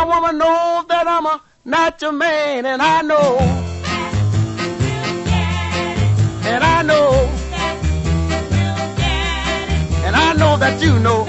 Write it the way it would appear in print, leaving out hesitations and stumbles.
woman knows that I'm a natural man, and I know, and I know, and I know that you know.